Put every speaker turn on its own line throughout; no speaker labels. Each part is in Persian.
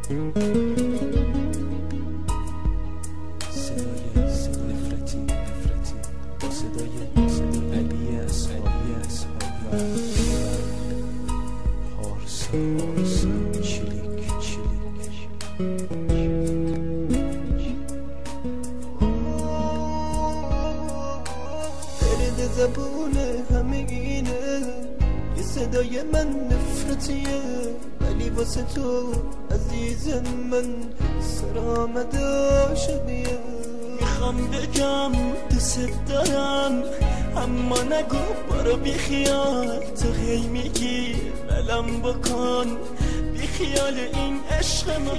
زبونه همه اینه یه صدای من نفرتیه ولی واسه تو عزیز من سر آمده عاشقیه. میخوام بگم دوست دارم اما نگو برو بی خیال، تو هی میگی ولم بکن بی خیال این عشق ما.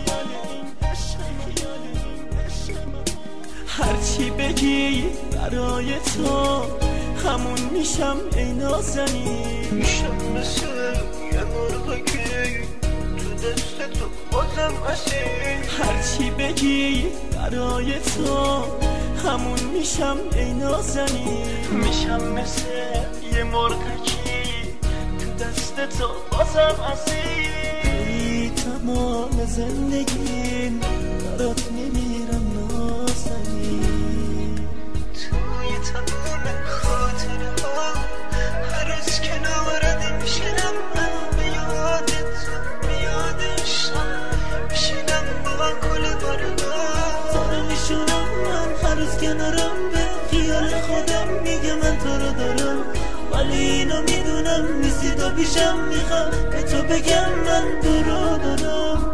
هرچی بگی برای تو همون میشم ای نازنین، میشم مثل یه مرغکی تو دست تو بازم اسیر. هرچی بگی برای تو همون میشم ای نازنین، میشم مثل یه مرغکی تو دست تو بازم اسیر. ای تمام زندگیم برات میمیرم نازنین، توی تمام خاطره ها هر روز کنارت میشینم من به یادت میادشم میشینم با کل بارنا تو رو میشونم من هر روز کنارم به خیال خودم میگه من تو رو دارم ولی اینو میدونم نیستی تو پیشم میخوام به تو بگم من تو رو دارم.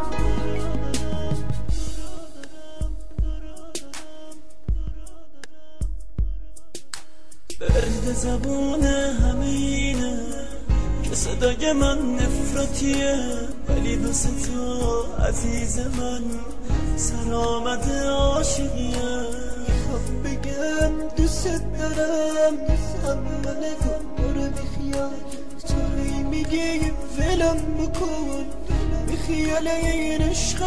برد زبونه همه اینه که صدای من نفرتیه ولی واسه تو عزیز من سر آمده عاشقیه. میخوام بگم دوست دارم اما نگو برو بیخیال، توی میگی ولم بکن بیخیال این عشق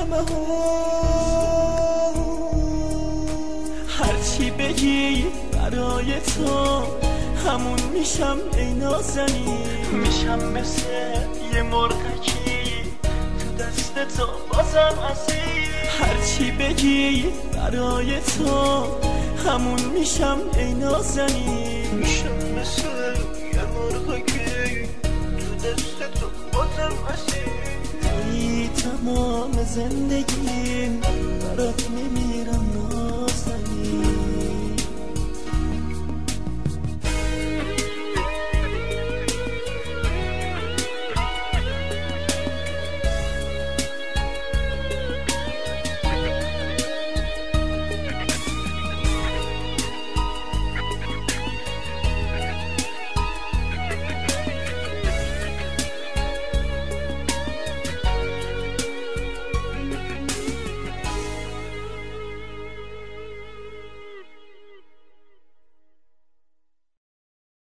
ها. هرچی بگی برای تو همون میشم ای نازنین، میشم مثل یه مرغکی تو دست تو بازم اسیر. هرچی بگی برای تو همون میشم ای نازنین، میشم مثل یه مرغکی تو دست تو بازم اسیر. ای تمام زندگیم برات میمیرم